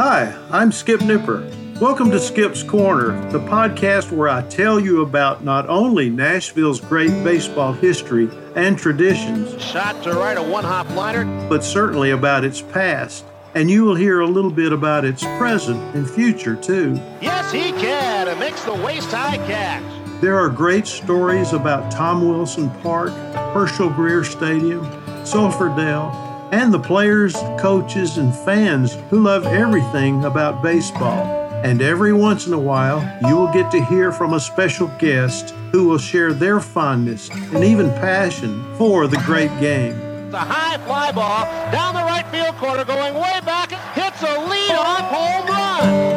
Hi, I'm Skip Nipper. Welcome to Skip's Corner, the podcast where I tell you about not only Nashville's great baseball history and traditions, shot to right, a one-hop liner, but certainly about its past. And you will hear a little bit about its present and future, too. Yes, he can. It makes the waist-high catch. There are great stories about Tom Wilson Park, Herschel Greer Stadium, Sulphur Dell, and the players, coaches, and fans who love everything about baseball. And every once in a while, you will get to hear from a special guest who will share their fondness and even passion for the great game. The high fly ball down the right field corner, going way back, hits a lead-off home run.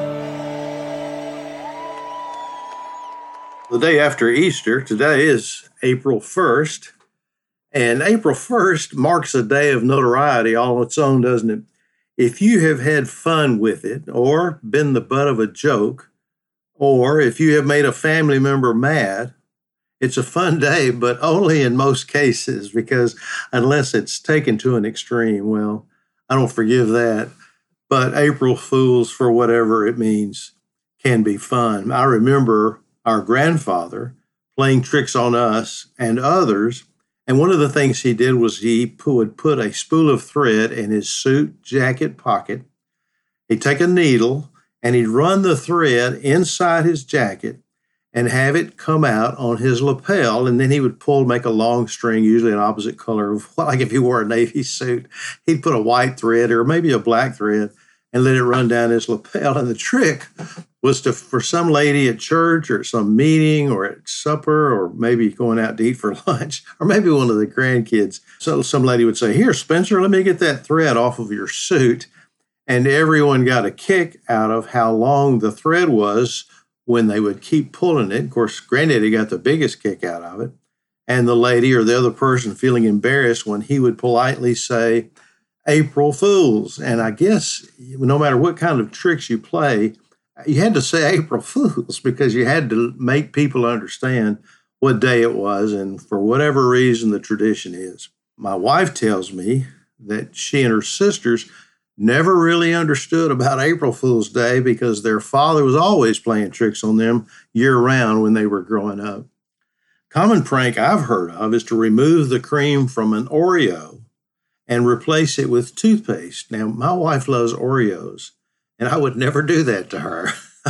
The day after Easter, today is April 1st, and April 1st marks a day of notoriety all its own, doesn't it? If you have had fun with it, or been the butt of a joke, or if you have made a family member mad, it's a fun day, but only in most cases, because unless it's taken to an extreme, well, I don't forgive that. But April Fools, for whatever it means, can be fun. I remember our grandfather playing tricks on us and others, and one of the things he did was he would put a spool of thread in his suit jacket pocket. He'd take a needle, and he'd run the thread inside his jacket and have it come out on his lapel, and then he would make a long string, usually an opposite color, like if he wore a Navy suit. He'd put a white thread or maybe a black thread and let it run down his lapel. And the trick was for some lady at church or at some meeting or at supper or maybe going out to eat for lunch or maybe one of the grandkids. So some lady would say, "Here, Spencer, let me get that thread off of your suit." And everyone got a kick out of how long the thread was when they would keep pulling it. Of course, Granddaddy got the biggest kick out of it. And the lady or the other person feeling embarrassed when he would politely say, "April Fools." And I guess no matter what kind of tricks you play, you had to say April Fools because you had to make people understand what day it was and for whatever reason the tradition is. My wife tells me that she and her sisters never really understood about April Fool's Day because their father was always playing tricks on them year-round when they were growing up. Common prank I've heard of is to remove the cream from an Oreo and replace it with toothpaste. Now, my wife loves Oreos, and I would never do that to her.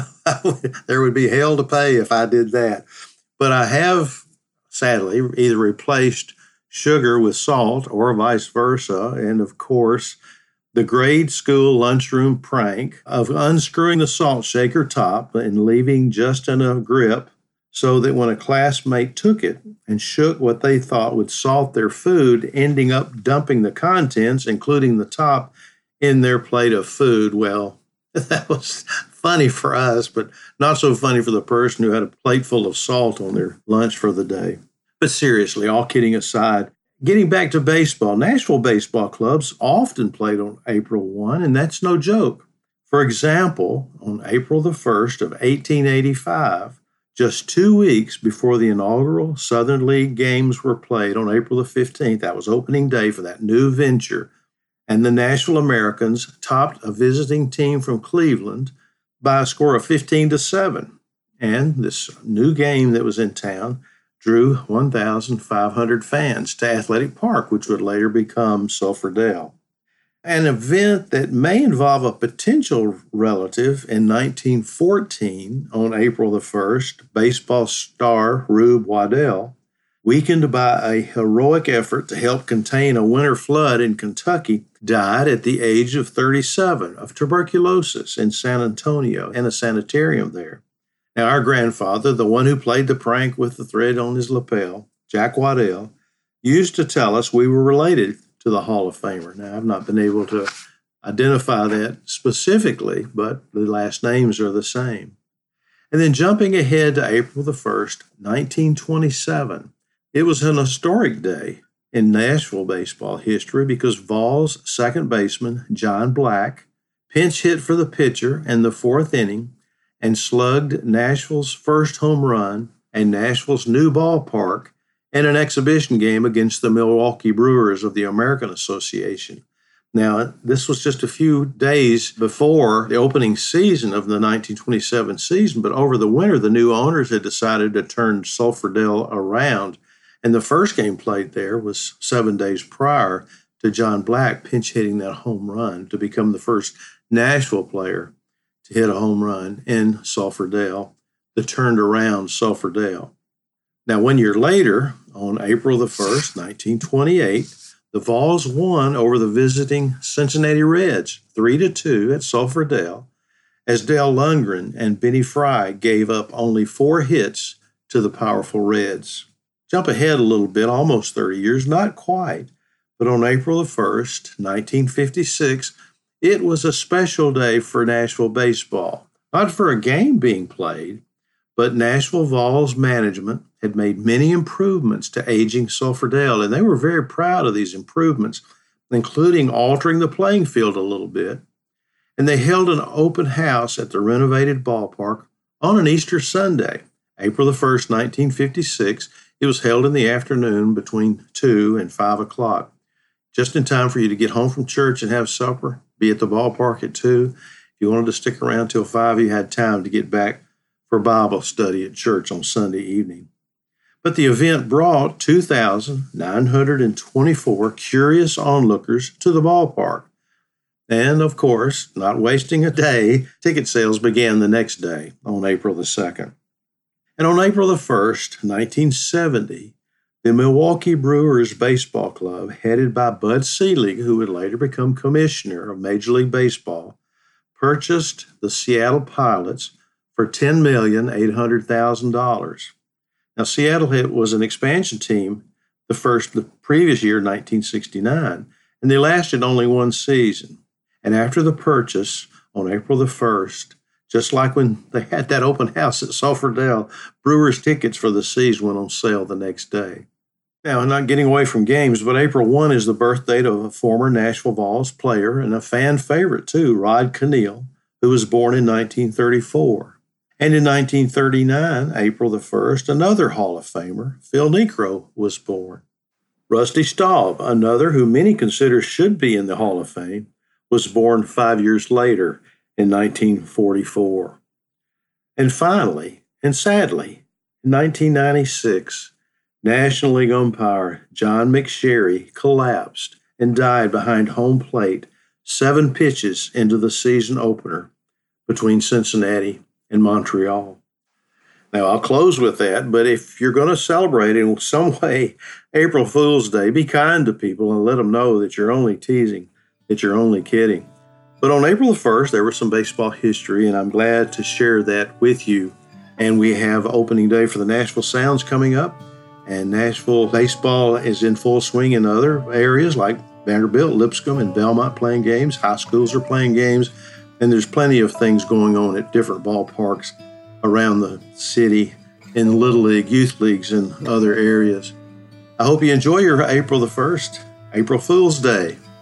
There would be hell to pay if I did that. But I have, sadly, either replaced sugar with salt or vice versa, and of course, the grade school lunchroom prank of unscrewing the salt shaker top and leaving just enough grip so that when a classmate took it and shook what they thought would salt their food, ending up dumping the contents, including the top, in their plate of food. Well, that was funny for us, but not so funny for the person who had a plate full of salt on their lunch for the day. But seriously, all kidding aside, getting back to baseball, Nashville baseball clubs often played on April 1, and that's no joke. For example, on April the 1st of 1885, just 2 weeks before the inaugural Southern League games were played on April the 15th, that was opening day for that new venture, and the Nashville Americans topped a visiting team from Cleveland by a score of 15-7. And this new game that was in town drew 1,500 fans to Athletic Park, which would later become Sulphur Dell. An event that may involve a potential relative in 1914 on April the 1st, baseball star Rube Waddell, weakened by a heroic effort to help contain a winter flood in Kentucky, died at the age of 37 of tuberculosis in San Antonio in a sanitarium there. Now, our grandfather, the one who played the prank with the thread on his lapel, Jack Waddell, used to tell us we were related to the Hall of Famer. Now, I've not been able to identify that specifically, but the last names are the same. And then jumping ahead to April the 1st, 1927, it was an historic day in Nashville baseball history because Vols second baseman John Black pinch hit for the pitcher in the fourth inning and slugged Nashville's first home run and Nashville's new ballpark in an exhibition game against the Milwaukee Brewers of the American Association. Now, this was just a few days before the opening season of the 1927 season, but over the winter, the new owners had decided to turn Sulphurdale around. And the first game played there was 7 days prior to John Black pinch hitting that home run to become the first Nashville player to hit a home run in Sulphurdale, the turned around Sulphurdale. Now, 1 year later, on April the 1st, 1928, the Vols won over the visiting Cincinnati Reds 3-2 at Sulphurdale, as Dale Lundgren and Benny Fry gave up only 4 hits to the powerful Reds. Jump ahead a little bit, almost 30 years, not quite, but on April the 1st, 1956, it was a special day for Nashville baseball. Not for a game being played, but Nashville Vols management had made many improvements to aging Sulphurdale, and they were very proud of these improvements, including altering the playing field a little bit. And they held an open house at the renovated ballpark on an Easter Sunday, April the 1st, 1956. It was held in the afternoon between 2 and 5 o'clock, just in time for you to get home from church and have supper, be at the ballpark at 2. If you wanted to stick around till 5, you had time to get back for Bible study at church on Sunday evening. But the event brought 2,924 curious onlookers to the ballpark. And, of course, not wasting a day, ticket sales began the next day on April the 2nd. And on April the 1st, 1970, the Milwaukee Brewers Baseball Club, headed by Bud Selig, who would later become commissioner of Major League Baseball, purchased the Seattle Pilots for $10,800,000. Now, Seattle was an expansion team the previous year, 1969, and they lasted only 1 season. And after the purchase on April the 1st, just like when they had that open house at Sulphurdale, Brewers tickets for the season went on sale the next day. Now, I'm not getting away from games, but April 1 is the birthday of a former Nashville Vols player and a fan favorite too, Rod Cannell, who was born in 1934. And in 1939, April the 1st, another Hall of Famer, Phil Niekro, was born. Rusty Staub, another who many consider should be in the Hall of Fame, was born 5 years later in 1944. And finally, and sadly, in 1996, National League umpire John McSherry collapsed and died behind home plate 7 pitches into the season opener between Cincinnati and Montreal. Now, I'll close with that, but if you're going to celebrate in some way April Fool's Day, be kind to people and let them know that you're only teasing, that you're only kidding. But on April the 1st, there was some baseball history, and I'm glad to share that with you. And we have opening day for the Nashville Sounds coming up, and Nashville baseball is in full swing in other areas like Vanderbilt, Lipscomb, and Belmont playing games. High schools are playing games. And there's plenty of things going on at different ballparks around the city, in Little League, youth leagues, and other areas. I hope you enjoy your April the 1st, April Fool's Day.